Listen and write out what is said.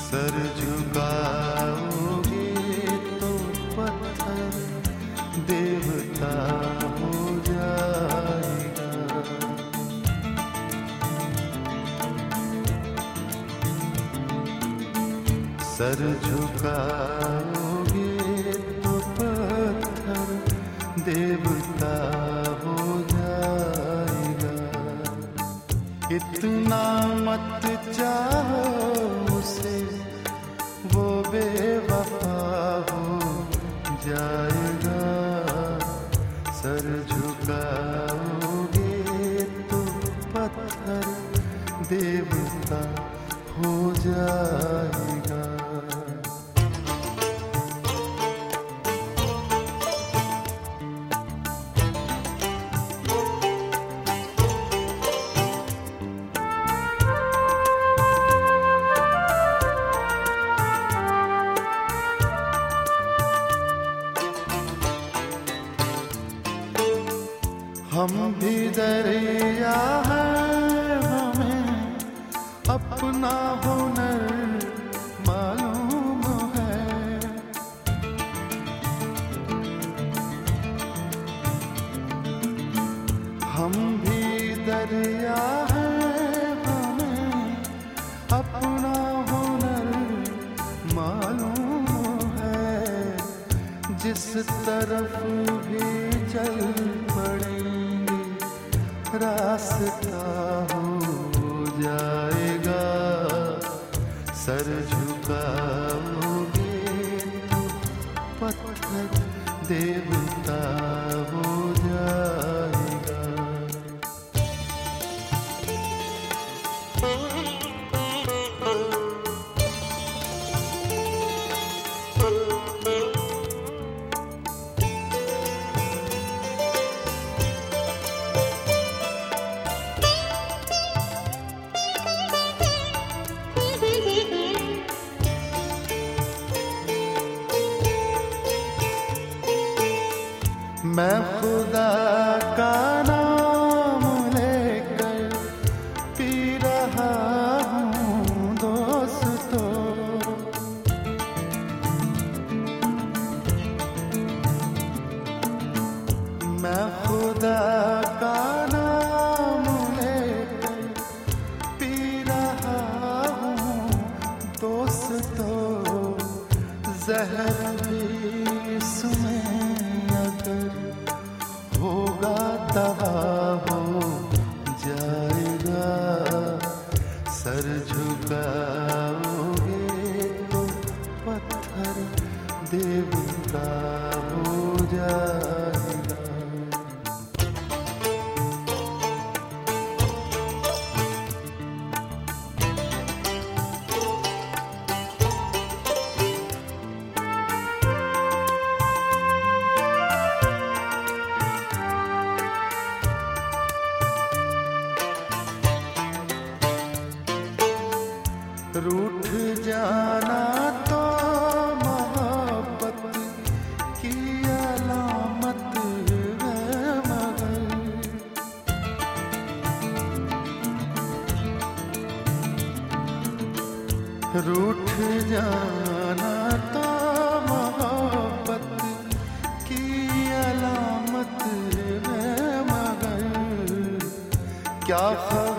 Sir झुकाओगे तो पत्थर देवता हो जाएगा। सर झुकाओगे तो पत्थर देवता हो जाएगा। इतना मत चाहो उसे, वो बेवफा हो जाएगा। सर झुकाओगे तो पत्थर देवता हो जाएगा। हम भी दरिया हैं, हमें अपना हुनर मालूम है। हम भी दरिया हैं, हमें अपना हुनर मालूम है। जिस तरफ भी चल पड़े रास्ता हो जाएगा। सर झुकाओगे तो पत्थर देवता हो जाएगा। मैं खुदा का नाम लेकर पी रहा हूँ दोस्तों। मैं खुदा का नाम लेकर पी रहा हूँ दोस्तों। जहर भी इसमें अगर होगा दवा हो जाएगा। सर झुकाओगे तो पत्थर देवता हो जाएगा। रूठ जाना तो मोहब्बत की अलामत है, मगर रूठ जाना तो मोहब्बत की अलामत है, मगर क्या